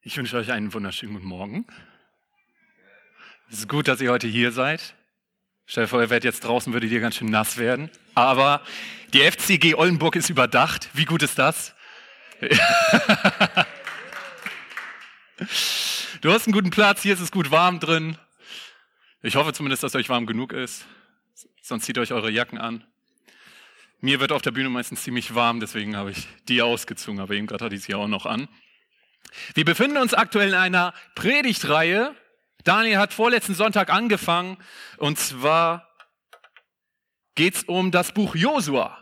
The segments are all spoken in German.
Ich wünsche euch einen wunderschönen guten Morgen. Es ist gut, dass ihr heute hier seid. Stell dir vor, ihr wärt jetzt draußen, würdet ihr ganz schön nass werden. Aber die FCG Oldenburg ist überdacht. Wie gut ist das? Du hast einen guten Platz, hier ist es gut warm drin. Ich hoffe zumindest, dass euch warm genug ist. Sonst zieht euch eure Jacken an. Mir wird auf der Bühne meistens ziemlich warm, deswegen habe ich die ausgezogen, aber eben gerade hatte ich sie auch noch an. Wir befinden uns aktuell in einer Predigtreihe. Daniel hat vorletzten Sonntag angefangen, und zwar geht es um das Buch Josua.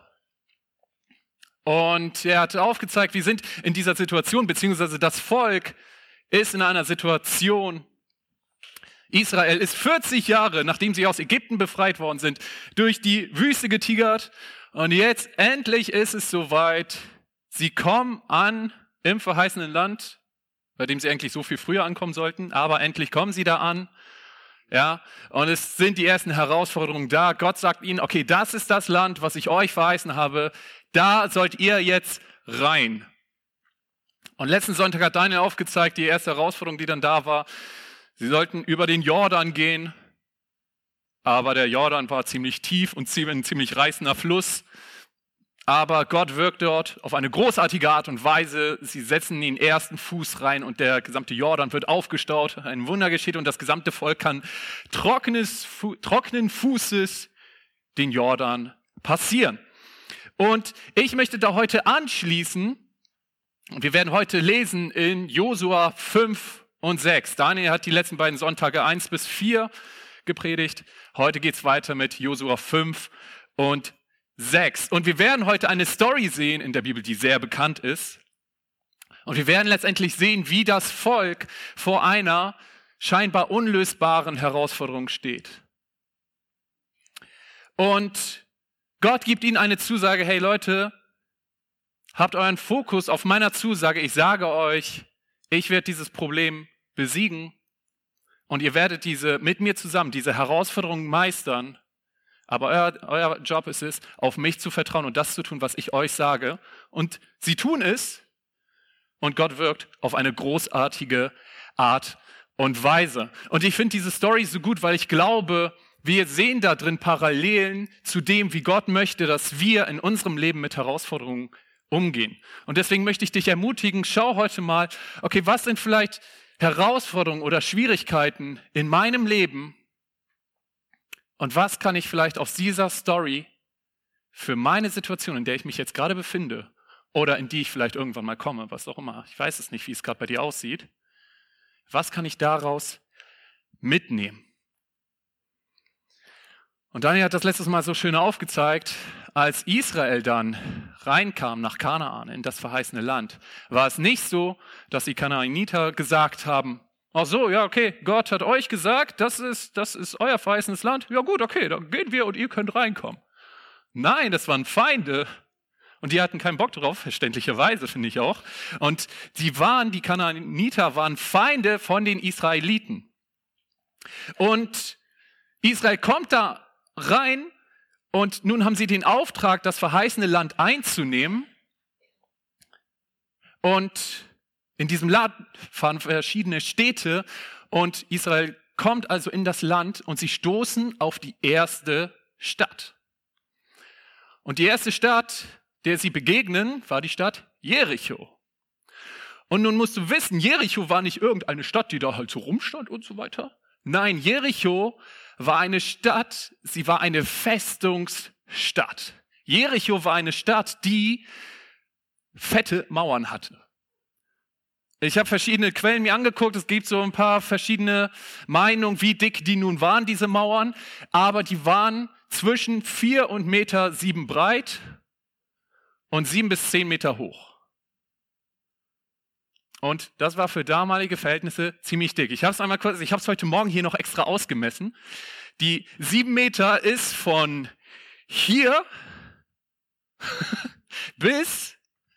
Und er hat aufgezeigt, wir sind in dieser Situation, beziehungsweise das Volk ist in einer Situation. Israel ist 40 Jahre, nachdem sie aus Ägypten befreit worden sind, durch die Wüste getigert. Und jetzt endlich ist es soweit. Sie kommen an im verheißenen Land, bei dem sie eigentlich so viel früher ankommen sollten. Aber endlich kommen sie da an. Ja, und es sind die ersten Herausforderungen da. Gott sagt ihnen, okay, das ist das Land, was ich euch verheißen habe. Da sollt ihr jetzt rein. Und letzten Sonntag hat Daniel aufgezeigt, die erste Herausforderung, die dann da war. Sie sollten über den Jordan gehen, aber der Jordan war ziemlich tief und ein ziemlich reißender Fluss. Aber Gott wirkt dort auf eine großartige Art und Weise. Sie setzen den ersten Fuß rein und der gesamte Jordan wird aufgestaut. Ein Wunder geschieht und das gesamte Volk kann trockenen Fußes den Jordan passieren. Und ich möchte da heute anschließen, und wir werden heute lesen in Josua 5 und 6. Daniel hat die letzten beiden Sonntage 1 bis 4 gepredigt. Heute geht es weiter mit Josua 5 und 6. Und wir werden heute eine Story sehen in der Bibel, die sehr bekannt ist. Und wir werden letztendlich sehen, wie das Volk vor einer scheinbar unlösbaren Herausforderung steht. Und Gott gibt ihnen eine Zusage, hey Leute, habt euren Fokus auf meiner Zusage. Ich sage euch, ich werde dieses Problem besiegen und ihr werdet mit mir zusammen diese Herausforderungen meistern. Aber euer Job ist es, auf mich zu vertrauen und das zu tun, was ich euch sage. Und sie tun es und Gott wirkt auf eine großartige Art und Weise. Und ich finde diese Story so gut, weil ich glaube, wir sehen da drin Parallelen zu dem, wie Gott möchte, dass wir in unserem Leben mit Herausforderungen umgehen. Und deswegen möchte ich dich ermutigen, schau heute mal, okay, was sind vielleicht Herausforderungen oder Schwierigkeiten in meinem Leben und was kann ich vielleicht aus dieser Story für meine Situation, in der ich mich jetzt gerade befinde oder in die ich vielleicht irgendwann mal komme, was auch immer, ich weiß es nicht, wie es gerade bei dir aussieht, was kann ich daraus mitnehmen? Und Daniel hat das letztes Mal so schön aufgezeigt, als Israel dann reinkam nach Kanaan, in das verheißene Land, war es nicht so, dass die Kanaaniter gesagt haben, ach so, ja, okay, Gott hat euch gesagt, das ist euer verheißenes Land. Ja gut, okay, dann gehen wir und ihr könnt reinkommen. Nein, das waren Feinde. Und die hatten keinen Bock drauf, verständlicherweise, finde ich auch. Und die Kanaaniter waren Feinde von den Israeliten. Und Israel kommt da rein und nun haben sie den Auftrag, das verheißene Land einzunehmen. Und in diesem Land fahren verschiedene Städte und Israel kommt also in das Land und sie stoßen auf die erste Stadt. Und die erste Stadt, der sie begegnen, war die Stadt Jericho. Und nun musst du wissen, Jericho war nicht irgendeine Stadt, die da halt so rumstand und so weiter. Nein, Jericho war eine Stadt, sie war eine Festungsstadt. Jericho war eine Stadt, die fette Mauern hatte. Ich habe verschiedene Quellen mir angeguckt, es gibt so ein paar verschiedene Meinungen, wie dick die nun waren, diese Mauern, aber die waren zwischen 4 und 7 Meter breit und 7 bis 10 Meter hoch. Und das war für damalige Verhältnisse ziemlich dick. Ich habe es heute Morgen hier noch extra ausgemessen. Die 7 Meter ist von hier bis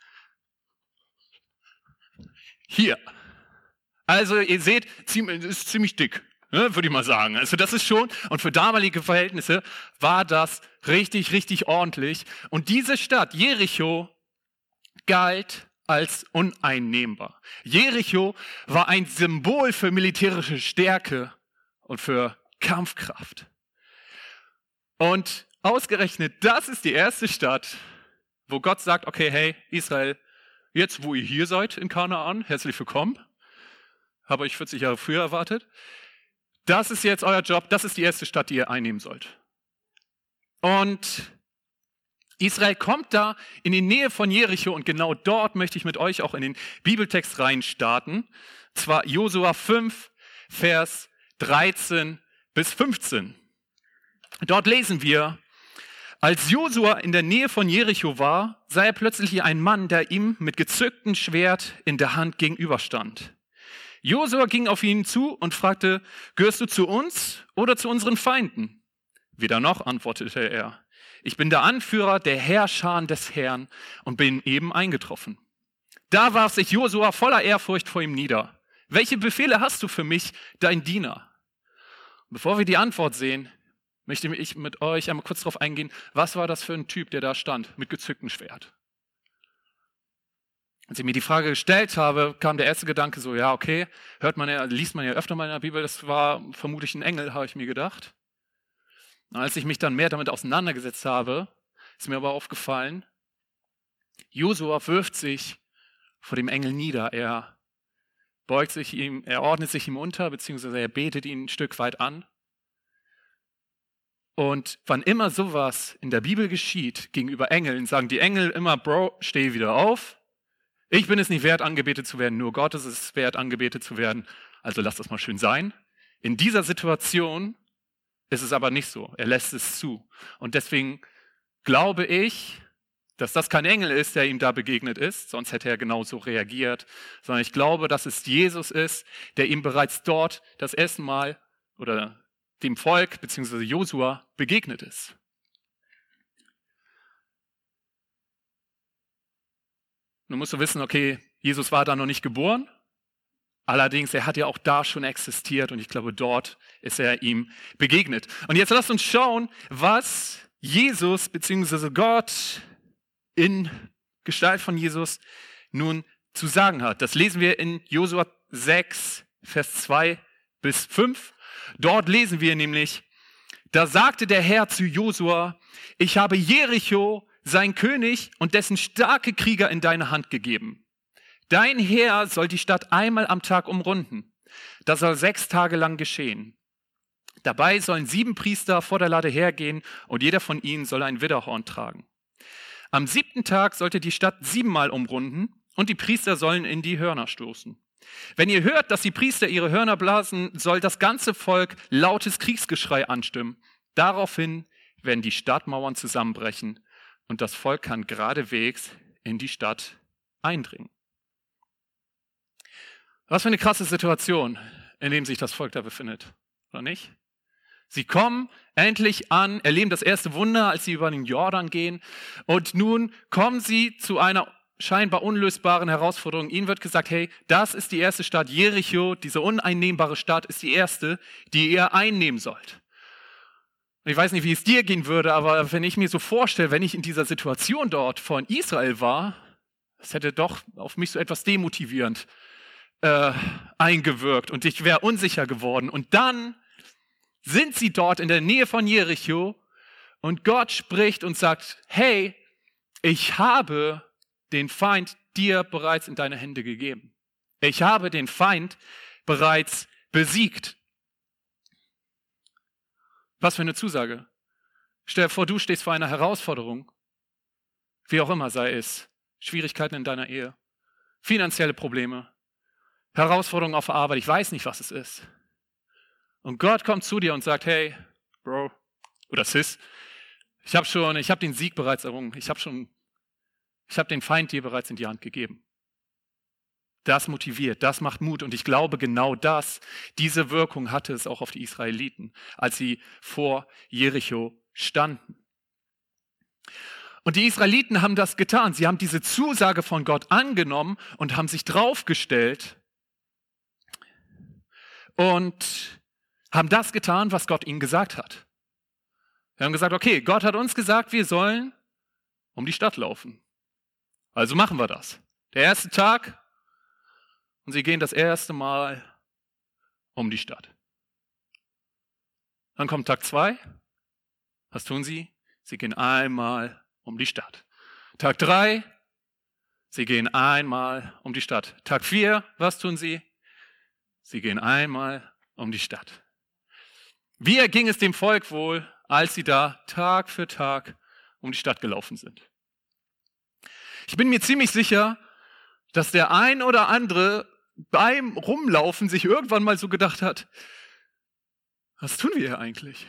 hier. Also ihr seht, es ist ziemlich dick, ne, würde ich mal sagen. Also das ist schon, und für damalige Verhältnisse war das richtig, richtig ordentlich. Und diese Stadt, Jericho, galt als uneinnehmbar. Jericho war ein Symbol für militärische Stärke und für Kampfkraft. Und ausgerechnet, das ist die erste Stadt, wo Gott sagt, okay, hey, Israel, jetzt wo ihr hier seid in Kanaan, herzlich willkommen. Habe euch 40 Jahre früher erwartet. Das ist jetzt euer Job, das ist die erste Stadt, die ihr einnehmen sollt. Und Israel kommt da in die Nähe von Jericho und genau dort möchte ich mit euch auch in den Bibeltext reinstarten. Zwar Josua 5, Vers 13 bis 15. Dort lesen wir, als Josua in der Nähe von Jericho war, sah er plötzlich einen Mann, der ihm mit gezücktem Schwert in der Hand gegenüberstand. Josua ging auf ihn zu und fragte, gehörst du zu uns oder zu unseren Feinden? Weder noch, antwortete er. Ich bin der Anführer der Heerscharen des Herrn und bin eben eingetroffen. Da warf sich Josua voller Ehrfurcht vor ihm nieder. Welche Befehle hast du für mich, dein Diener? Und bevor wir die Antwort sehen, möchte ich mit euch einmal kurz darauf eingehen, was war das für ein Typ, der da stand mit gezücktem Schwert? Als ich mir die Frage gestellt habe, kam der erste Gedanke so, ja, okay, liest man ja öfter mal in der Bibel, das war vermutlich ein Engel, habe ich mir gedacht. Und als ich mich dann mehr damit auseinandergesetzt habe, ist mir aber aufgefallen, Josua wirft sich vor dem Engel nieder. Er beugt sich ihm, er ordnet sich ihm unter, beziehungsweise er betet ihn ein Stück weit an. Und wann immer sowas in der Bibel geschieht, gegenüber Engeln, sagen die Engel immer, Bro, steh wieder auf. Ich bin es nicht wert, angebetet zu werden, nur Gott ist es wert, angebetet zu werden. Also lass das mal schön sein. In dieser Situation ist es aber nicht so. Er lässt es zu. Und deswegen glaube ich, dass das kein Engel ist, der ihm da begegnet ist, sonst hätte er genauso reagiert, sondern ich glaube, dass es Jesus ist, der ihm bereits dort das erste Mal oder dem Volk bzw. Josua begegnet ist. Nun musst du wissen, okay, Jesus war da noch nicht geboren, allerdings, er hat ja auch da schon existiert und ich glaube, dort ist er ihm begegnet. Und jetzt lasst uns schauen, was Jesus bzw. Gott in Gestalt von Jesus nun zu sagen hat. Das lesen wir in Josua 6, Vers 2 bis 5. Dort lesen wir nämlich, da sagte der Herr zu Josua, ich habe Jericho, sein König und dessen starke Krieger in deine Hand gegeben. Dein Heer soll die Stadt einmal am Tag umrunden. Das soll 6 Tage lang geschehen. Dabei sollen 7 Priester vor der Lade hergehen und jeder von ihnen soll ein Widderhorn tragen. Am 7. Tag sollte die Stadt 7-mal umrunden und die Priester sollen in die Hörner stoßen. Wenn ihr hört, dass die Priester ihre Hörner blasen, soll das ganze Volk lautes Kriegsgeschrei anstimmen. Daraufhin werden die Stadtmauern zusammenbrechen und das Volk kann geradewegs in die Stadt eindringen. Was für eine krasse Situation, in der sich das Volk da befindet, oder nicht? Sie kommen endlich an, erleben das erste Wunder, als sie über den Jordan gehen. Und nun kommen sie zu einer scheinbar unlösbaren Herausforderung. Ihnen wird gesagt, hey, das ist die erste Stadt, Jericho, diese uneinnehmbare Stadt ist die erste, die ihr einnehmen sollt. Ich weiß nicht, wie es dir gehen würde, aber wenn ich mir so vorstelle, wenn ich in dieser Situation dort von Israel war, das hätte doch auf mich so etwas demotivierend eingewirkt und ich wäre unsicher geworden. Und dann sind sie dort in der Nähe von Jericho und Gott spricht und sagt, hey, ich habe den Feind dir bereits in deine Hände gegeben. Ich habe den Feind bereits besiegt. Was für eine Zusage. Stell dir vor, du stehst vor einer Herausforderung, wie auch immer sei es, Schwierigkeiten in deiner Ehe, finanzielle Probleme, Herausforderungen auf der Arbeit, ich weiß nicht, was es ist. Und Gott kommt zu dir und sagt, hey, Bro oder Sis, ich habe den Sieg bereits errungen, ich habe den Feind dir bereits in die Hand gegeben. Das motiviert, das macht Mut und ich glaube genau diese Wirkung hatte es auch auf die Israeliten, als sie vor Jericho standen. Und die Israeliten haben das getan, sie haben diese Zusage von Gott angenommen und haben sich draufgestellt und haben das getan, was Gott ihnen gesagt hat. Wir haben gesagt, okay, Gott hat uns gesagt, wir sollen um die Stadt laufen. Also machen wir das. Der erste Tag und sie gehen das erste Mal um die Stadt. Dann kommt Tag 2. Was tun sie? Sie gehen einmal um die Stadt. Tag 3. Sie gehen einmal um die Stadt. Tag 4. Was tun sie? Sie gehen einmal um die Stadt. Wie erging es dem Volk wohl, als sie da Tag für Tag um die Stadt gelaufen sind? Ich bin mir ziemlich sicher, dass der ein oder andere beim Rumlaufen sich irgendwann mal so gedacht hat, was tun wir hier eigentlich?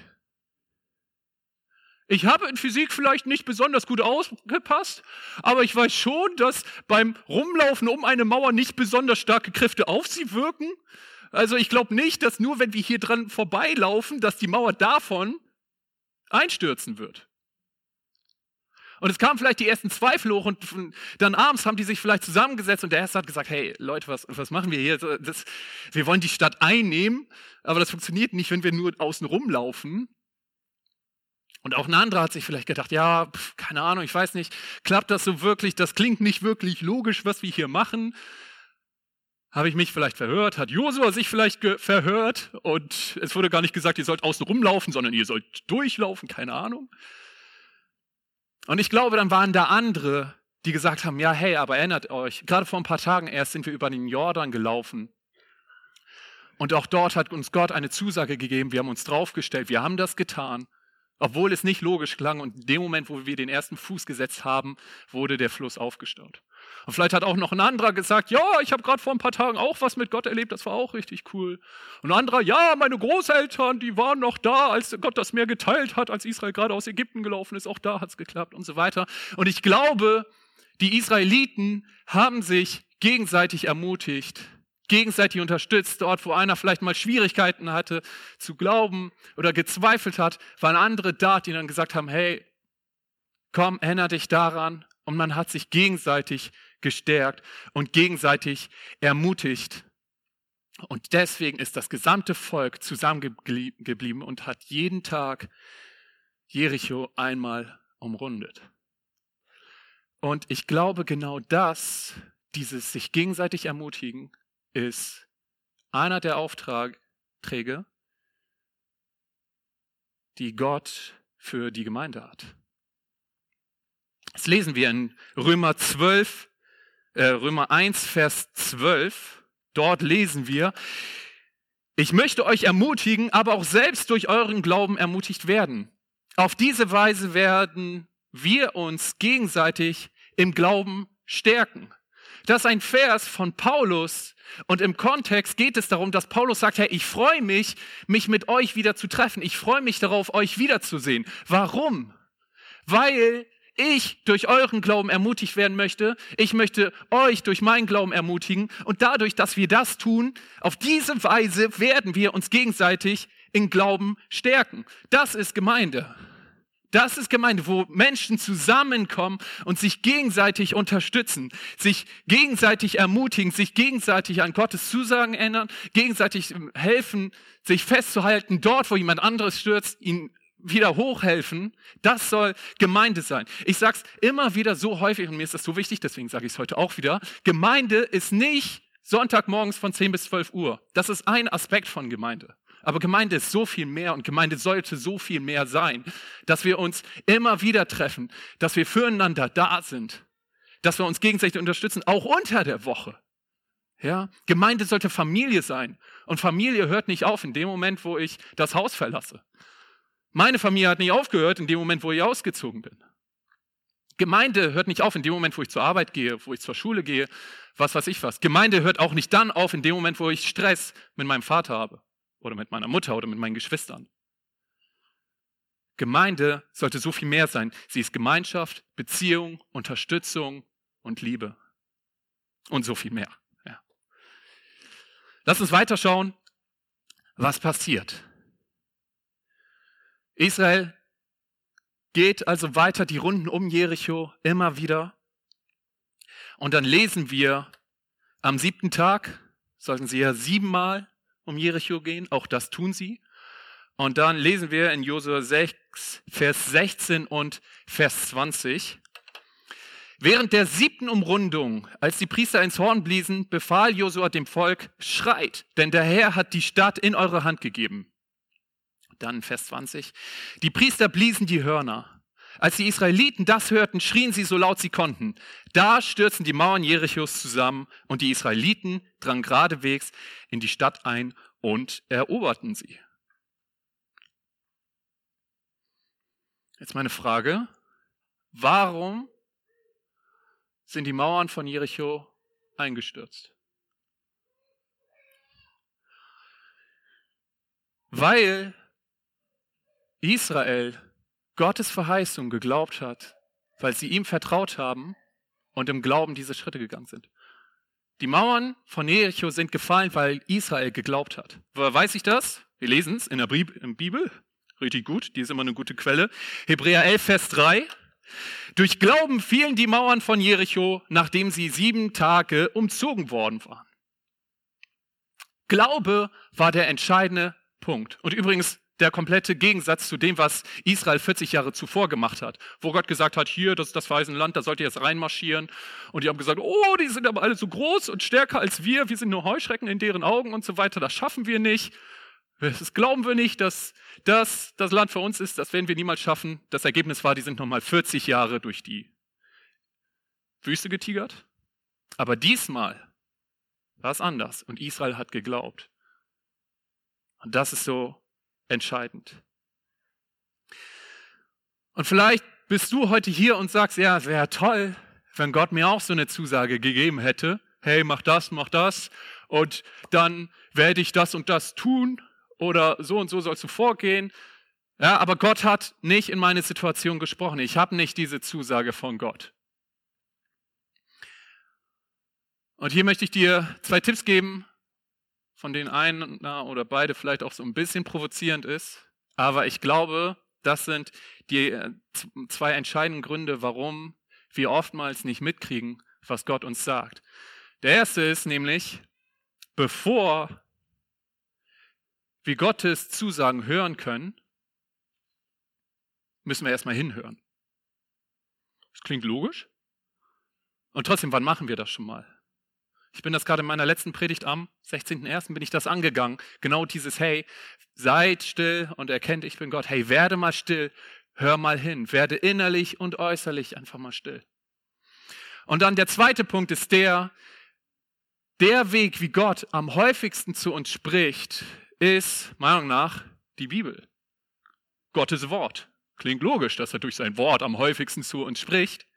Ich habe in Physik vielleicht nicht besonders gut aufgepasst, aber ich weiß schon, dass beim Rumlaufen um eine Mauer nicht besonders starke Kräfte auf sie wirken. Also ich glaube nicht, dass nur wenn wir hier dran vorbeilaufen, dass die Mauer davon einstürzen wird. Und es kamen vielleicht die ersten Zweifel hoch und dann abends haben die sich vielleicht zusammengesetzt und der Erste hat gesagt, hey Leute, was machen wir hier? Wir wollen die Stadt einnehmen, aber das funktioniert nicht, wenn wir nur außen rumlaufen. Und auch ein anderer hat sich vielleicht gedacht, ja, keine Ahnung, ich weiß nicht, klappt das so wirklich? Das klingt nicht wirklich logisch, was wir hier machen. Habe ich mich vielleicht verhört? Hat Josua sich vielleicht verhört? Und es wurde gar nicht gesagt, ihr sollt außen rumlaufen, sondern ihr sollt durchlaufen, keine Ahnung. Und ich glaube, dann waren da andere, die gesagt haben, ja, hey, aber erinnert euch, gerade vor ein paar Tagen erst sind wir über den Jordan gelaufen. Und auch dort hat uns Gott eine Zusage gegeben, wir haben uns draufgestellt, wir haben das getan, obwohl es nicht logisch klang. Und in dem Moment, wo wir den ersten Fuß gesetzt haben, wurde der Fluss aufgestaut. Und vielleicht hat auch noch ein anderer gesagt, ja, ich habe gerade vor ein paar Tagen auch was mit Gott erlebt, das war auch richtig cool. Und ein anderer, ja, meine Großeltern, die waren noch da, als Gott das Meer geteilt hat, als Israel gerade aus Ägypten gelaufen ist, auch da hat es geklappt und so weiter. Und ich glaube, die Israeliten haben sich gegenseitig ermutigt, gegenseitig unterstützt. Dort, wo einer vielleicht mal Schwierigkeiten hatte zu glauben oder gezweifelt hat, waren andere da, die dann gesagt haben, hey, komm, erinnere dich daran. Und man hat sich gegenseitig gestärkt und gegenseitig ermutigt. Und deswegen ist das gesamte Volk zusammengeblieben und hat jeden Tag Jericho einmal umrundet. Und ich glaube, genau das, dieses sich gegenseitig ermutigen, ist einer der Aufträge, die Gott für die Gemeinde hat. Das lesen wir in Römer 1, Vers 12. Dort lesen wir, ich möchte euch ermutigen, aber auch selbst durch euren Glauben ermutigt werden. Auf diese Weise werden wir uns gegenseitig im Glauben stärken. Das ist ein Vers von Paulus und im Kontext geht es darum, dass Paulus sagt, hey, ich freue mich mit euch wieder zu treffen. Ich freue mich darauf, euch wiederzusehen. Warum? Weil ich durch euren Glauben ermutigt werden möchte. Ich möchte euch durch meinen Glauben ermutigen. Und dadurch, dass wir das tun, auf diese Weise werden wir uns gegenseitig in Glauben stärken. Das ist Gemeinde. Das ist Gemeinde, wo Menschen zusammenkommen und sich gegenseitig unterstützen, sich gegenseitig ermutigen, sich gegenseitig an Gottes Zusagen erinnern, gegenseitig helfen, sich festzuhalten, dort, wo jemand anderes stürzt, ihn wieder hochhelfen. Das soll Gemeinde sein. Ich sage es immer wieder so häufig und mir ist das so wichtig, deswegen sage ich es heute auch wieder. Gemeinde ist nicht Sonntagmorgens von 10 bis 12 Uhr. Das ist ein Aspekt von Gemeinde. Aber Gemeinde ist so viel mehr und Gemeinde sollte so viel mehr sein, dass wir uns immer wieder treffen, dass wir füreinander da sind, dass wir uns gegenseitig unterstützen, auch unter der Woche. Ja? Gemeinde sollte Familie sein und Familie hört nicht auf in dem Moment, wo ich das Haus verlasse. Meine Familie hat nicht aufgehört in dem Moment, wo ich ausgezogen bin. Gemeinde hört nicht auf in dem Moment, wo ich zur Arbeit gehe, wo ich zur Schule gehe, was weiß ich was. Gemeinde hört auch nicht dann auf in dem Moment, wo ich Stress mit meinem Vater habe oder mit meiner Mutter oder mit meinen Geschwistern. Gemeinde sollte so viel mehr sein. Sie ist Gemeinschaft, Beziehung, Unterstützung und Liebe. Und so viel mehr. Ja. Lass uns weiterschauen, was passiert. Israel geht also weiter die Runden um Jericho immer wieder. Und dann lesen wir, am 7. Tag sollten sie ja 7-mal um Jericho gehen. Auch das tun sie. Und dann lesen wir in Josua 6, Vers 16 und Vers 20. Während der 7. Umrundung, als die Priester ins Horn bliesen, befahl Josua dem Volk, schreit, denn der Herr hat die Stadt in eure Hand gegeben. Dann Vers 20. Die Priester bliesen die Hörner. Als die Israeliten das hörten, schrien sie so laut sie konnten. Da stürzten die Mauern Jerichos zusammen und die Israeliten drangen geradewegs in die Stadt ein und eroberten sie. Jetzt meine Frage, warum sind die Mauern von Jericho eingestürzt? Weil Israel Gottes Verheißung geglaubt hat, weil sie ihm vertraut haben und im Glauben diese Schritte gegangen sind. Die Mauern von Jericho sind gefallen, weil Israel geglaubt hat. Woher weiß ich das? Wir lesen es in der Bibel. Richtig gut, die ist immer eine gute Quelle. Hebräer 11, Vers 3. Durch Glauben fielen die Mauern von Jericho, nachdem sie 7 Tage umzogen worden waren. Glaube war der entscheidende Punkt. Und übrigens der komplette Gegensatz zu dem, was Israel 40 Jahre zuvor gemacht hat. Wo Gott gesagt hat, hier, das ist das verheißene Land, da sollt ihr jetzt reinmarschieren. Und die haben gesagt, oh, die sind aber alle so groß und stärker als wir sind nur Heuschrecken in deren Augen und so weiter, das schaffen wir nicht. Das glauben wir nicht, dass das Land für uns ist, das werden wir niemals schaffen. Das Ergebnis war, die sind nochmal 40 Jahre durch die Wüste getigert. Aber diesmal war es anders und Israel hat geglaubt. Und das ist so entscheidend. Und vielleicht bist du heute hier und sagst, ja, es wäre toll, wenn Gott mir auch so eine Zusage gegeben hätte. Hey, mach das und dann werde ich das und das tun oder so und so sollst du vorgehen. Ja, aber Gott hat nicht in meine Situation gesprochen. Ich habe nicht diese Zusage von Gott. Und hier möchte ich dir 2 Tipps geben, von denen einen oder beide vielleicht auch so ein bisschen provozierend ist. Aber ich glaube, das sind die 2 entscheidenden Gründe, warum wir oftmals nicht mitkriegen, was Gott uns sagt. Der erste ist nämlich, bevor wir Gottes Zusagen hören können, müssen wir erstmal hinhören. Das klingt logisch. Und trotzdem, wann machen wir das schon mal? Ich bin das gerade in meiner letzten Predigt am 16.01. bin ich das angegangen. Genau dieses, hey, seid still und erkennt, ich bin Gott. Hey, werde mal still, hör mal hin. Werde innerlich und äußerlich einfach mal still. Und dann der zweite Punkt ist der Weg, wie Gott am häufigsten zu uns spricht, ist, meiner Meinung nach, die Bibel. Gottes Wort. Klingt logisch, dass er durch sein Wort am häufigsten zu uns spricht.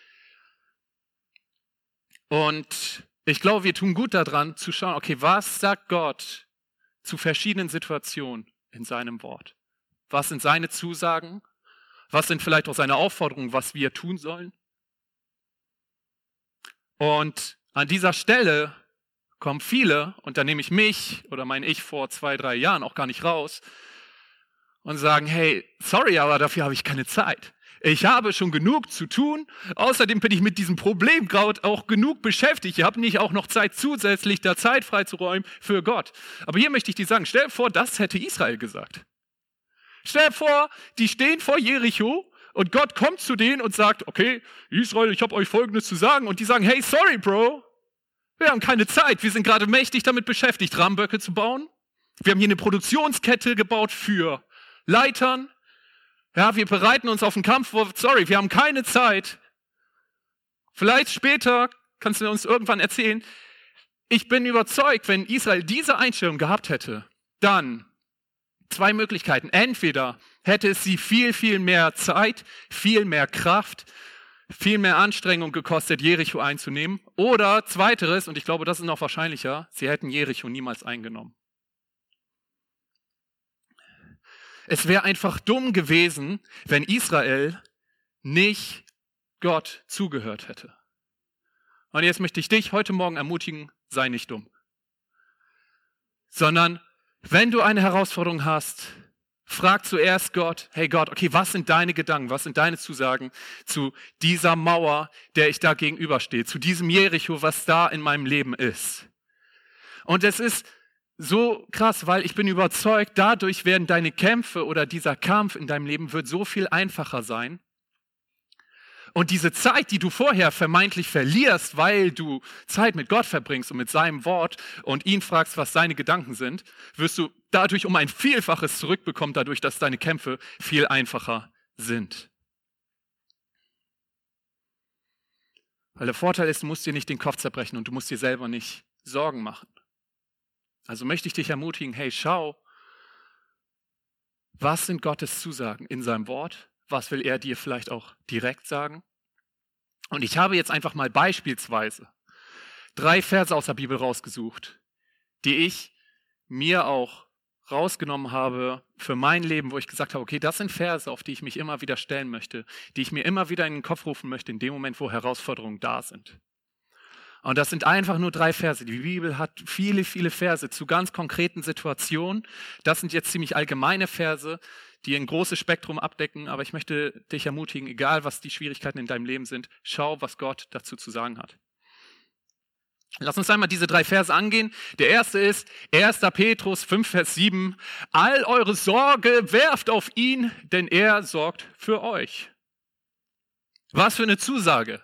Und ich glaube, wir tun gut daran, zu schauen, okay, was sagt Gott zu verschiedenen Situationen in seinem Wort? Was sind seine Zusagen? Was sind vielleicht auch seine Aufforderungen, was wir tun sollen? Und an dieser Stelle kommen viele, und da nehme ich mich oder mein Ich vor 2, 3 Jahren auch gar nicht raus, und sagen, hey, sorry, aber dafür habe ich keine Zeit. Ich habe schon genug zu tun. Außerdem bin ich mit diesem Problem gerade auch genug beschäftigt. Ich habe nicht auch noch Zeit zusätzlich, da Zeit freizuräumen für Gott. Aber hier möchte ich dir sagen, stell dir vor, das hätte Israel gesagt. Stell dir vor, die stehen vor Jericho und Gott kommt zu denen und sagt, okay, Israel, ich habe euch Folgendes zu sagen. Und die sagen, hey, sorry, Bro, wir haben keine Zeit. Wir sind gerade mächtig damit beschäftigt, Rahmenböcke zu bauen. Wir haben hier eine Produktionskette gebaut für Leitern. Ja, wir bereiten uns auf den Kampf vor. Sorry, wir haben keine Zeit. Vielleicht später kannst du uns irgendwann erzählen. Ich bin überzeugt, wenn Israel diese Einstellung gehabt hätte, dann 2 Möglichkeiten. Entweder hätte es sie viel, viel mehr Zeit, viel mehr Kraft, viel mehr Anstrengung gekostet, Jericho einzunehmen. Oder zweiteres, und ich glaube, das ist noch wahrscheinlicher, sie hätten Jericho niemals eingenommen. Es wäre einfach dumm gewesen, wenn Israel nicht Gott zugehört hätte. Und jetzt möchte ich dich heute Morgen ermutigen, sei nicht dumm. Sondern, wenn du eine Herausforderung hast, frag zuerst Gott, hey Gott, okay, was sind deine Gedanken, was sind deine Zusagen zu dieser Mauer, der ich da gegenüberstehe, zu diesem Jericho, was da in meinem Leben ist. Und es ist so krass, weil ich bin überzeugt, dadurch werden deine Kämpfe oder dieser Kampf in deinem Leben wird so viel einfacher sein. Und diese Zeit, die du vorher vermeintlich verlierst, weil du Zeit mit Gott verbringst und mit seinem Wort und ihn fragst, was seine Gedanken sind, wirst du dadurch um ein Vielfaches zurückbekommen, dadurch, dass deine Kämpfe viel einfacher sind. Weil der Vorteil ist, du musst dir nicht den Kopf zerbrechen und du musst dir selber nicht Sorgen machen. Also möchte ich dich ermutigen, hey, schau, was sind Gottes Zusagen in seinem Wort? Was will er dir vielleicht auch direkt sagen? Und ich habe jetzt einfach mal beispielsweise 3 Verse aus der Bibel rausgesucht, die ich mir auch rausgenommen habe für mein Leben, wo ich gesagt habe, okay, das sind Verse, auf die ich mich immer wieder stellen möchte, die ich mir immer wieder in den Kopf rufen möchte, in dem Moment, wo Herausforderungen da sind. Und das sind einfach nur 3 Verse. Die Bibel hat viele, viele Verse zu ganz konkreten Situationen. Das sind jetzt ziemlich allgemeine Verse, die ein großes Spektrum abdecken, aber ich möchte dich ermutigen, egal was die Schwierigkeiten in deinem Leben sind, schau, was Gott dazu zu sagen hat. Lass uns einmal diese 3 Verse angehen. Der erste ist 1. Petrus 5, Vers 7. All eure Sorge werft auf ihn, denn er sorgt für euch. Was für eine Zusage.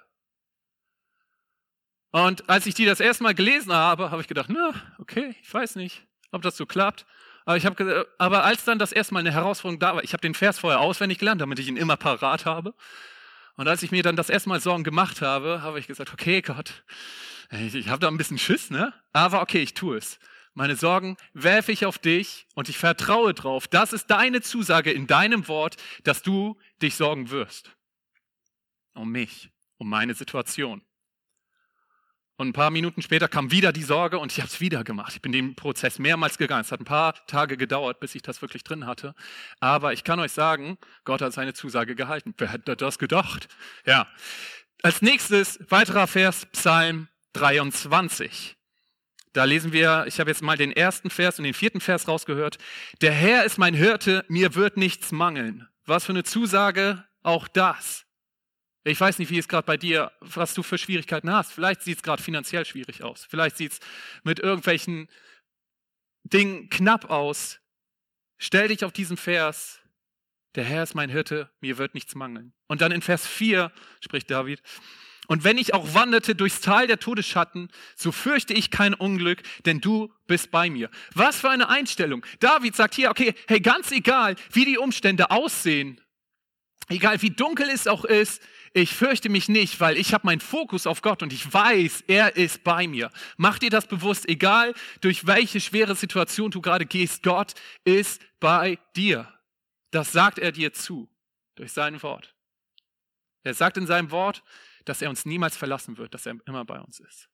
Und als ich die das erste Mal gelesen habe, habe ich gedacht, na, okay, ich weiß nicht, ob das so klappt. Aber als dann das erste Mal eine Herausforderung da war, ich habe den Vers vorher auswendig gelernt, damit ich ihn immer parat habe. Und als ich mir dann das erste Mal Sorgen gemacht habe, habe ich gesagt, okay Gott, ich habe da ein bisschen Schiss, ne? Aber okay, ich tue es. Meine Sorgen werfe ich auf dich und ich vertraue drauf. Das ist deine Zusage in deinem Wort, dass du dich sorgen wirst. Um mich, um meine Situation. Und ein paar Minuten später kam wieder die Sorge und ich habe es wieder gemacht. Ich bin den Prozess mehrmals gegangen. Es hat ein paar Tage gedauert, bis ich das wirklich drin hatte. Aber ich kann euch sagen, Gott hat seine Zusage gehalten. Wer hätte das gedacht? Ja. Als nächstes, weiterer Vers, Psalm 23. Da lesen wir, ich habe jetzt mal den 1. Vers und den 4. Vers rausgehört. Der Herr ist mein Hirte, mir wird nichts mangeln. Was für eine Zusage, auch das. Ich weiß nicht, wie es gerade bei dir, was du für Schwierigkeiten hast. Vielleicht sieht es gerade finanziell schwierig aus. Vielleicht sieht es mit irgendwelchen Dingen knapp aus. Stell dich auf diesen Vers. Der Herr ist mein Hirte, mir wird nichts mangeln. Und dann in Vers 4 spricht David. Und wenn ich auch wanderte durchs Tal der Todesschatten, so fürchte ich kein Unglück, denn du bist bei mir. Was für eine Einstellung. David sagt hier, okay, hey, ganz egal, wie die Umstände aussehen, egal wie dunkel es auch ist, ich fürchte mich nicht, weil ich habe meinen Fokus auf Gott und ich weiß, er ist bei mir. Mach dir das bewusst, egal durch welche schwere Situation du gerade gehst, Gott ist bei dir. Das sagt er dir zu, durch sein Wort. Er sagt in seinem Wort, dass er uns niemals verlassen wird, dass er immer bei uns ist.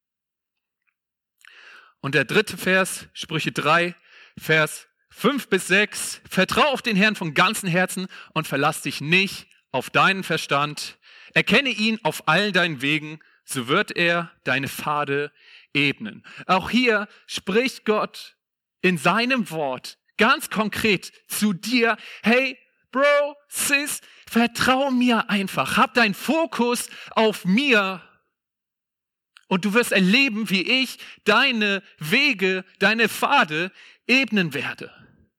Und der 3. Vers, Sprüche 3, Vers 5 bis 6. Vertrau auf den Herrn von ganzem Herzen und verlass dich nicht auf deinen Verstand. Erkenne ihn auf all deinen Wegen, so wird er deine Pfade ebnen. Auch hier spricht Gott in seinem Wort ganz konkret zu dir. Hey, Bro, Sis, vertrau mir einfach. Hab deinen Fokus auf mir und du wirst erleben, wie ich deine Wege, deine Pfade ebnen werde.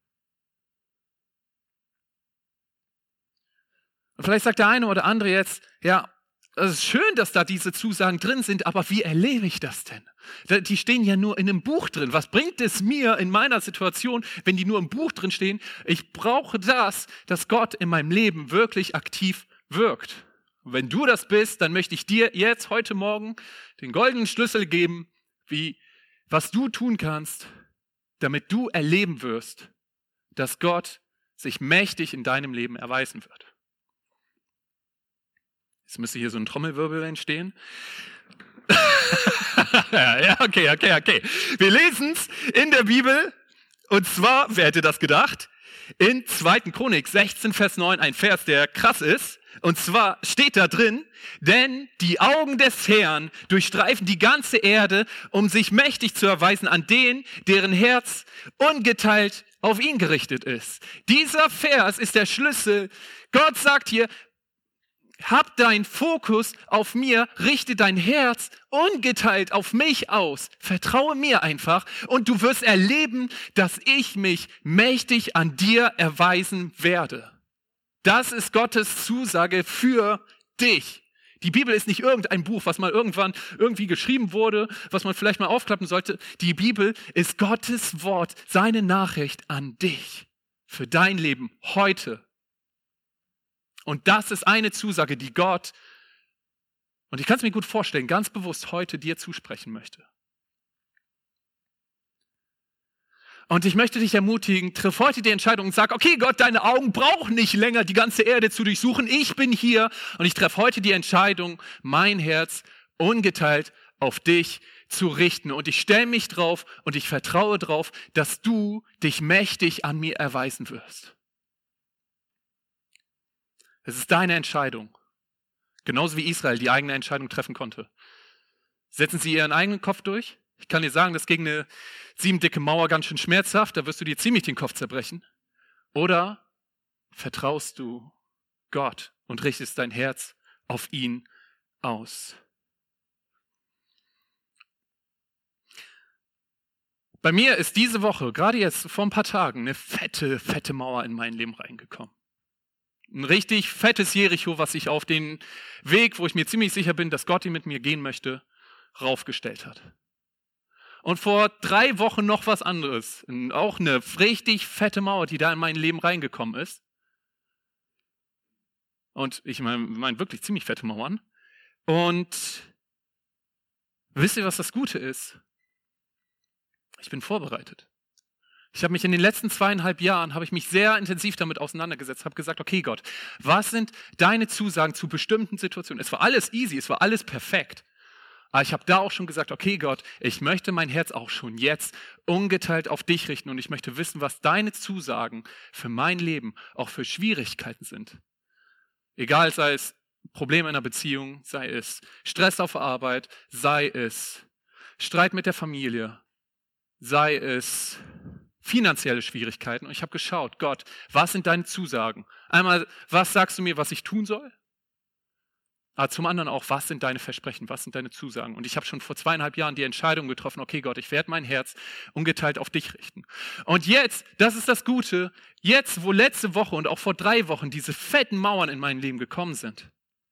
Und vielleicht sagt der eine oder andere jetzt, ja, es ist schön, dass da diese Zusagen drin sind, aber wie erlebe ich das denn? Die stehen ja nur in einem Buch drin. Was bringt es mir in meiner Situation, wenn die nur im Buch drin stehen? Ich brauche das, dass Gott in meinem Leben wirklich aktiv wirkt. Und wenn du das bist, dann möchte ich dir jetzt heute Morgen den goldenen Schlüssel geben, was du tun kannst, damit du erleben wirst, dass Gott sich mächtig in deinem Leben erweisen wird. Jetzt müsste hier so ein Trommelwirbel entstehen. Ja, okay. Wir lesen es in der Bibel. Und zwar, wer hätte das gedacht? In 2. Chronik 16, Vers 9, ein Vers, der krass ist. Und zwar steht da drin, denn die Augen des Herrn durchstreifen die ganze Erde, um sich mächtig zu erweisen an denen, deren Herz ungeteilt auf ihn gerichtet ist. Dieser Vers ist der Schlüssel. Gott sagt hier, hab deinen Fokus auf mir, richte dein Herz ungeteilt auf mich aus. Vertraue mir einfach und du wirst erleben, dass ich mich mächtig an dir erweisen werde. Das ist Gottes Zusage für dich. Die Bibel ist nicht irgendein Buch, was mal irgendwann irgendwie geschrieben wurde, was man vielleicht mal aufklappen sollte. Die Bibel ist Gottes Wort, seine Nachricht an dich, für dein Leben heute. Und das ist eine Zusage, die Gott, und ich kann es mir gut vorstellen, ganz bewusst heute dir zusprechen möchte. Und ich möchte dich ermutigen, triff heute die Entscheidung und sag, okay Gott, deine Augen brauchen nicht länger die ganze Erde zu durchsuchen. Ich bin hier und ich treffe heute die Entscheidung, mein Herz ungeteilt auf dich zu richten. Und ich stelle mich drauf und ich vertraue drauf, dass du dich mächtig an mir erweisen wirst. Es ist deine Entscheidung. Genauso wie Israel die eigene Entscheidung treffen konnte. Setzen sie ihren eigenen Kopf durch? Ich kann dir sagen, das ist gegen eine 7 dicke Mauer ganz schön schmerzhaft, da wirst du dir ziemlich den Kopf zerbrechen. Oder vertraust du Gott und richtest dein Herz auf ihn aus? Bei mir ist diese Woche, gerade jetzt vor ein paar Tagen, eine fette Mauer in mein Leben reingekommen. Ein richtig fettes Jericho, was sich auf den Weg, wo ich mir ziemlich sicher bin, dass Gott ihn mit mir gehen möchte, raufgestellt hat. Und vor 3 Wochen noch was anderes. Auch eine richtig fette Mauer, die da in mein Leben reingekommen ist. Und ich meine wirklich ziemlich fette Mauern. Und wisst ihr, was das Gute ist? Ich bin vorbereitet. Ich habe mich in den letzten 2,5 Jahren, habe ich mich sehr intensiv damit auseinandergesetzt, habe gesagt, okay Gott, was sind deine Zusagen zu bestimmten Situationen? Es war alles easy, es war alles perfekt. Aber ich habe da auch schon gesagt, okay Gott, ich möchte mein Herz auch schon jetzt ungeteilt auf dich richten und ich möchte wissen, was deine Zusagen für mein Leben, auch für Schwierigkeiten sind. Egal, sei es Probleme in einer Beziehung, sei es Stress auf der Arbeit, sei es Streit mit der Familie, sei es finanzielle Schwierigkeiten. Und ich habe geschaut, Gott, was sind deine Zusagen? Einmal, was sagst du mir, was ich tun soll? Aber zum anderen auch, was sind deine Versprechen, was sind deine Zusagen? Und ich habe schon vor 2,5 Jahren die Entscheidung getroffen, okay Gott, ich werde mein Herz ungeteilt auf dich richten. Und jetzt, das ist das Gute, jetzt, wo letzte Woche und auch vor 3 Wochen diese fetten Mauern in mein Leben gekommen sind,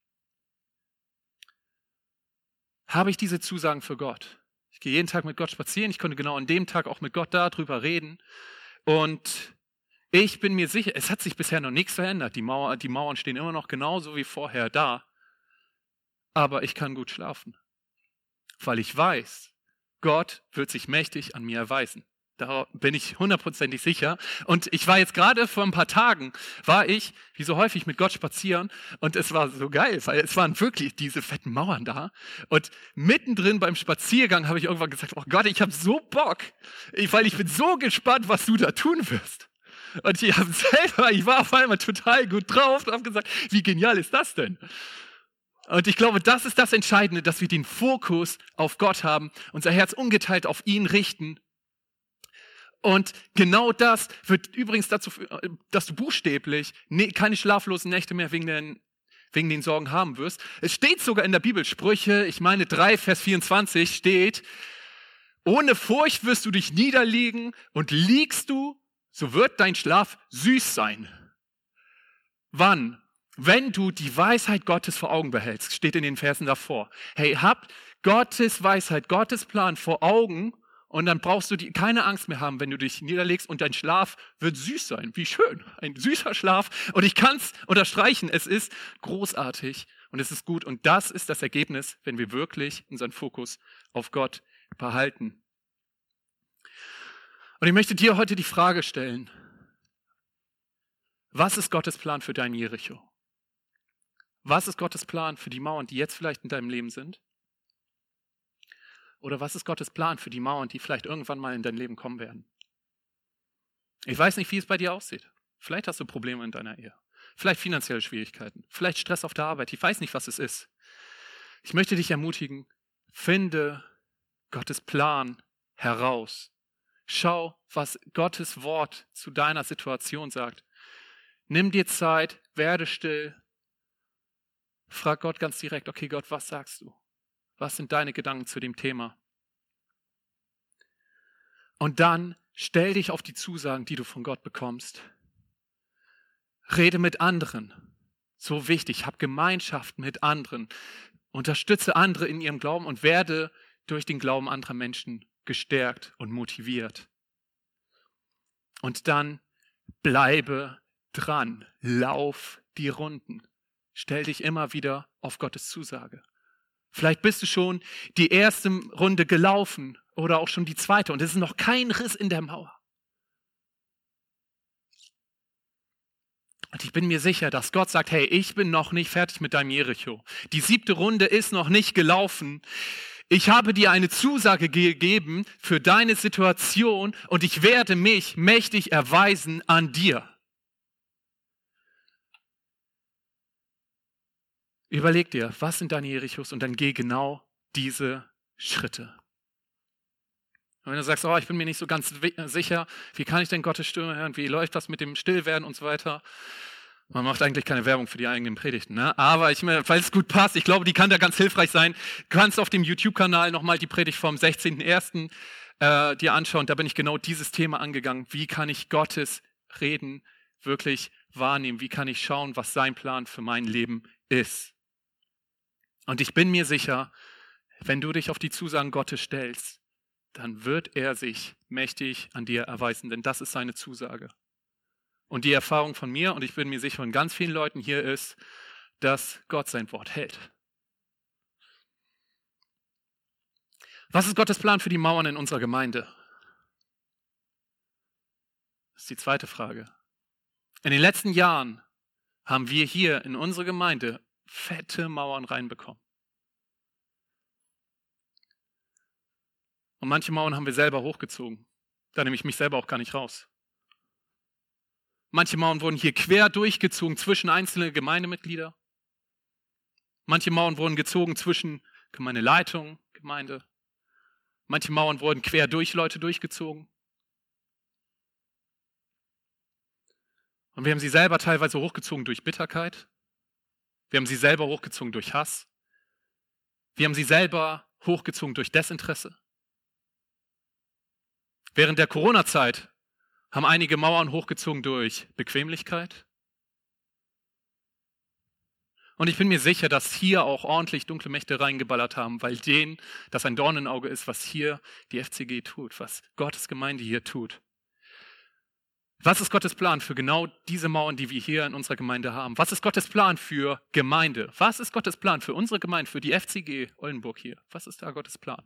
habe ich diese Zusagen für Gott. Ich gehe jeden Tag mit Gott spazieren, ich konnte genau an dem Tag auch mit Gott darüber reden. Und ich bin mir sicher, es hat sich bisher noch nichts verändert. Die Mauern stehen immer noch genauso wie vorher da. Aber ich kann gut schlafen, weil ich weiß, Gott wird sich mächtig an mir erweisen. Da bin ich 100%ig sicher. Und ich war jetzt gerade vor ein paar Tagen, war ich, wie so häufig, mit Gott spazieren. Und es war so geil, weil es waren wirklich diese fetten Mauern da. Und mittendrin beim Spaziergang habe ich irgendwann gesagt, oh Gott, ich habe so Bock, weil ich bin so gespannt, was du da tun wirst. Und ich war auf einmal total gut drauf und habe gesagt, wie genial ist das denn? Und ich glaube, das ist das Entscheidende, dass wir den Fokus auf Gott haben, unser Herz ungeteilt auf ihn richten. Und genau das wird übrigens dazu führen, dass du buchstäblich keine schlaflosen Nächte mehr wegen den Sorgen haben wirst. Es steht sogar in der Bibel, Sprüche, ich meine 3, Vers 24 steht, ohne Furcht wirst du dich niederlegen und liegst du, so wird dein Schlaf süß sein. Wann? Wenn du die Weisheit Gottes vor Augen behältst, steht in den Versen davor. Hey, habt Gottes Weisheit, Gottes Plan vor Augen und dann brauchst du keine Angst mehr haben, wenn du dich niederlegst und dein Schlaf wird süß sein. Wie schön, ein süßer Schlaf. Und ich kann es unterstreichen, es ist großartig und es ist gut. Und das ist das Ergebnis, wenn wir wirklich unseren Fokus auf Gott behalten. Und ich möchte dir heute die Frage stellen, was ist Gottes Plan für dein Jericho? Was ist Gottes Plan für die Mauern, die jetzt vielleicht in deinem Leben sind? Oder was ist Gottes Plan für die Mauern, die vielleicht irgendwann mal in dein Leben kommen werden? Ich weiß nicht, wie es bei dir aussieht. Vielleicht hast du Probleme in deiner Ehe. Vielleicht finanzielle Schwierigkeiten. Vielleicht Stress auf der Arbeit. Ich weiß nicht, was es ist. Ich möchte dich ermutigen, finde Gottes Plan heraus. Schau, was Gottes Wort zu deiner Situation sagt. Nimm dir Zeit, werde still. Frag Gott ganz direkt, okay Gott, was sagst du? Was sind deine Gedanken zu dem Thema? Und dann stell dich auf die Zusagen, die du von Gott bekommst. Rede mit anderen. So wichtig. Hab Gemeinschaft mit anderen. Unterstütze andere in ihrem Glauben und werde durch den Glauben anderer Menschen gestärkt und motiviert. Und dann bleibe dran. Lauf die Runden. Stell dich immer wieder auf Gottes Zusage. Vielleicht bist du schon die erste Runde gelaufen oder auch schon die zweite und es ist noch kein Riss in der Mauer. Und ich bin mir sicher, dass Gott sagt, hey, ich bin noch nicht fertig mit deinem Jericho. Die 7. Runde ist noch nicht gelaufen. Ich habe dir eine Zusage gegeben für deine Situation und ich werde mich mächtig erweisen an dir. Überleg dir, was sind deine Jerichos und dann geh genau diese Schritte. Und wenn du sagst, oh, ich bin mir nicht so ganz sicher, wie kann ich denn Gottes Stimme hören, wie läuft das mit dem Stillwerden und so weiter. Man macht eigentlich keine Werbung für die eigenen Predigten, ne? Aber weil es gut passt, ich glaube, die kann da ganz hilfreich sein. Du kannst auf dem YouTube-Kanal nochmal die Predigt vom 16.01. Dir anschauen. Da bin ich genau dieses Thema angegangen. Wie kann ich Gottes Reden wirklich wahrnehmen? Wie kann ich schauen, was sein Plan für mein Leben ist? Und ich bin mir sicher, wenn du dich auf die Zusagen Gottes stellst, dann wird er sich mächtig an dir erweisen, denn das ist seine Zusage. Und die Erfahrung von mir, und ich bin mir sicher von ganz vielen Leuten hier ist, dass Gott sein Wort hält. Was ist Gottes Plan für die Mauern in unserer Gemeinde? Das ist die zweite Frage. In den letzten Jahren haben wir hier in unserer Gemeinde fette Mauern reinbekommen. Und manche Mauern haben wir selber hochgezogen. Da nehme ich mich selber auch gar nicht raus. Manche Mauern wurden hier quer durchgezogen zwischen einzelne Gemeindemitglieder. Manche Mauern wurden gezogen zwischen Gemeindeleitung, Gemeinde. Manche Mauern wurden quer durch Leute durchgezogen. Und wir haben sie selber teilweise hochgezogen durch Bitterkeit. Wir haben sie selber hochgezogen durch Hass. Wir haben sie selber hochgezogen durch Desinteresse. Während der Corona-Zeit haben einige Mauern hochgezogen durch Bequemlichkeit. Und ich bin mir sicher, dass hier auch ordentlich dunkle Mächte reingeballert haben, weil denen das ein Dorn im Auge ist, was hier die FCG tut, was Gottes Gemeinde hier tut. Was ist Gottes Plan für genau diese Mauern, die wir hier in unserer Gemeinde haben? Was ist Gottes Plan für Gemeinde? Was ist Gottes Plan für unsere Gemeinde, für die FCG Oldenburg hier? Was ist da Gottes Plan?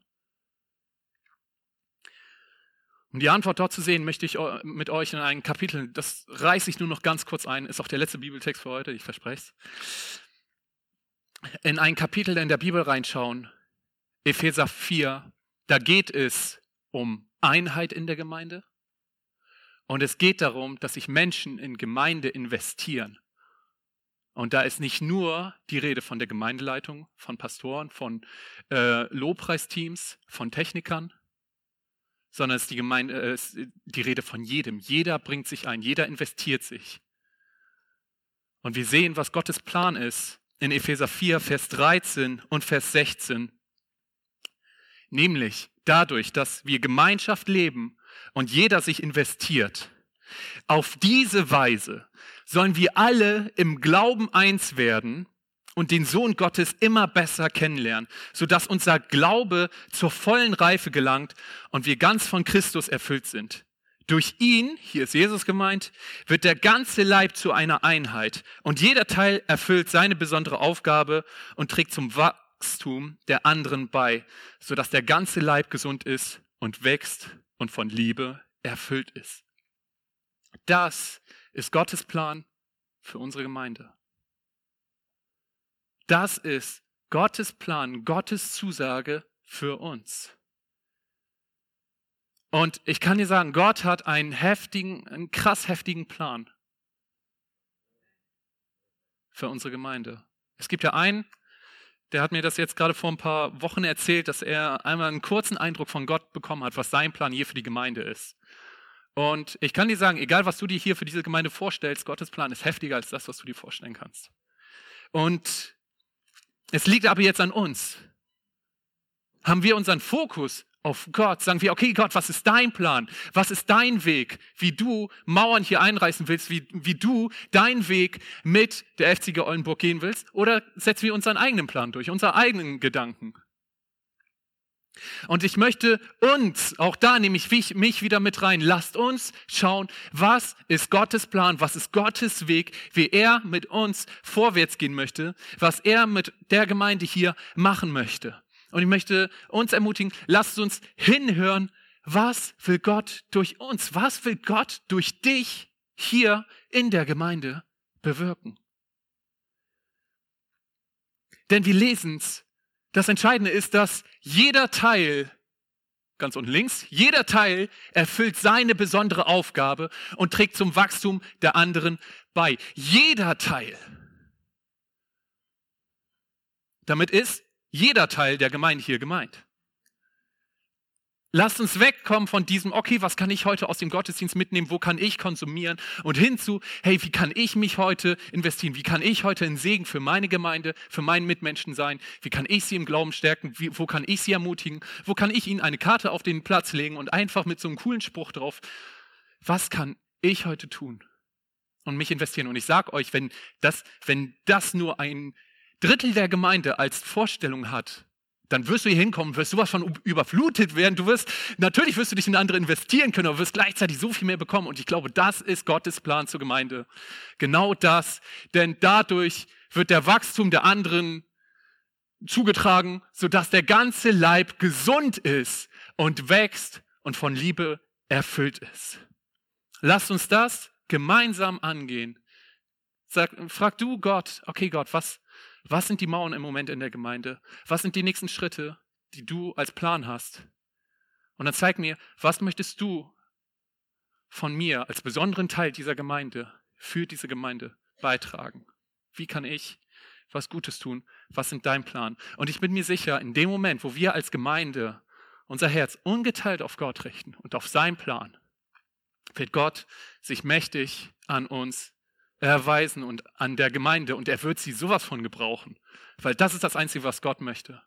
Um die Antwort dort zu sehen, möchte ich mit euch in ein Kapitel, das reiße ich nur noch ganz kurz ein, ist auch der letzte Bibeltext für heute, ich verspreche es. In ein Kapitel in der Bibel reinschauen, Epheser 4, da geht es um Einheit in der Gemeinde. Und es geht darum, dass sich Menschen in Gemeinde investieren. Und da ist nicht nur die Rede von der Gemeindeleitung, von Pastoren, von Lobpreisteams, von Technikern, sondern es ist die Rede von jedem. Jeder bringt sich ein, jeder investiert sich. Und wir sehen, was Gottes Plan ist in Epheser 4, Vers 13 und Vers 16. Nämlich dadurch, dass wir Gemeinschaft leben und jeder sich investiert. Auf diese Weise sollen wir alle im Glauben eins werden und den Sohn Gottes immer besser kennenlernen, sodass unser Glaube zur vollen Reife gelangt und wir ganz von Christus erfüllt sind. Durch ihn, hier ist Jesus gemeint, wird der ganze Leib zu einer Einheit und jeder Teil erfüllt seine besondere Aufgabe und trägt zum Wachstum der anderen bei, sodass der ganze Leib gesund ist und wächst und von Liebe erfüllt ist. Das ist Gottes Plan für unsere Gemeinde. Das ist Gottes Plan, Gottes Zusage für uns. Und ich kann dir sagen, Gott hat einen krass heftigen Plan für unsere Gemeinde. Es gibt ja einen, der hat mir das jetzt gerade vor ein paar Wochen erzählt, dass er einmal einen kurzen Eindruck von Gott bekommen hat, was sein Plan hier für die Gemeinde ist. Und ich kann dir sagen, egal was du dir hier für diese Gemeinde vorstellst, Gottes Plan ist heftiger als das, was du dir vorstellen kannst. Und es liegt aber jetzt an uns. Haben wir unseren Fokus auf Gott, sagen wir, okay Gott, was ist dein Plan? Was ist dein Weg, wie du Mauern hier einreißen willst, wie du deinen Weg mit der FCG Oldenburg gehen willst? Oder setzen wir unseren eigenen Plan durch, unsere eigenen Gedanken? Und ich möchte uns, auch da nehme ich mich wieder mit rein, lasst uns schauen, was ist Gottes Plan, was ist Gottes Weg, wie er mit uns vorwärts gehen möchte, was er mit der Gemeinde hier machen möchte. Und ich möchte uns ermutigen, lasst uns hinhören, was will Gott durch uns, was will Gott durch dich hier in der Gemeinde bewirken. Denn wir lesen es, das Entscheidende ist, dass jeder Teil, ganz unten links, jeder Teil erfüllt seine besondere Aufgabe und trägt zum Wachstum der anderen bei. Jeder Teil. Damit ist jeder Teil der Gemeinde hier gemeint. Lasst uns wegkommen von diesem, okay, was kann ich heute aus dem Gottesdienst mitnehmen, wo kann ich konsumieren und hinzu, hey, wie kann ich mich heute investieren, wie kann ich heute ein Segen für meine Gemeinde, für meinen Mitmenschen sein, wie kann ich sie im Glauben stärken, wo kann ich sie ermutigen, wo kann ich ihnen eine Karte auf den Platz legen und einfach mit so einem coolen Spruch drauf, was kann ich heute tun und mich investieren. Und ich sage euch, wenn das nur ein Drittel der Gemeinde als Vorstellung hat, dann wirst du hier hinkommen, wirst sowas von überflutet werden. Natürlich wirst du dich in andere investieren können, aber wirst gleichzeitig so viel mehr bekommen. Und ich glaube, das ist Gottes Plan zur Gemeinde. Genau das. Denn dadurch wird der Wachstum der anderen zugetragen, sodass der ganze Leib gesund ist und wächst und von Liebe erfüllt ist. Lasst uns das gemeinsam angehen. Frag du Gott, okay Gott, was sind die Mauern im Moment in der Gemeinde? Was sind die nächsten Schritte, die du als Plan hast? Und dann zeig mir, was möchtest du von mir als besonderen Teil dieser Gemeinde, für diese Gemeinde beitragen? Wie kann ich was Gutes tun? Was ist dein Plan? Und ich bin mir sicher, in dem Moment, wo wir als Gemeinde unser Herz ungeteilt auf Gott richten und auf seinen Plan, wird Gott sich mächtig an uns erweisen und an der Gemeinde und er wird sie sowas von gebrauchen, weil das ist das Einzige, was Gott möchte.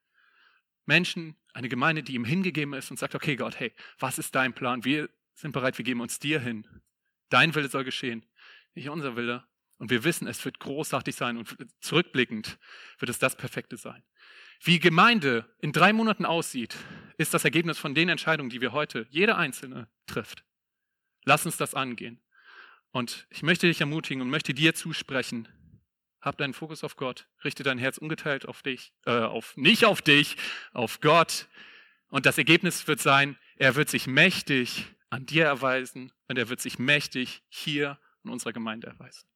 Menschen, eine Gemeinde, die ihm hingegeben ist und sagt, okay Gott, hey, was ist dein Plan? Wir sind bereit, wir geben uns dir hin. Dein Wille soll geschehen, nicht unser Wille. Und wir wissen, es wird großartig sein und zurückblickend wird es das Perfekte sein. Wie Gemeinde in 3 Monaten aussieht, ist das Ergebnis von den Entscheidungen, die wir heute, jeder Einzelne, trifft. Lass uns das angehen. Und ich möchte dich ermutigen und möchte dir zusprechen, hab deinen Fokus auf Gott, richte dein Herz ungeteilt auf dich, nicht auf dich, auf Gott. Und das Ergebnis wird sein, er wird sich mächtig an dir erweisen und er wird sich mächtig hier in unserer Gemeinde erweisen.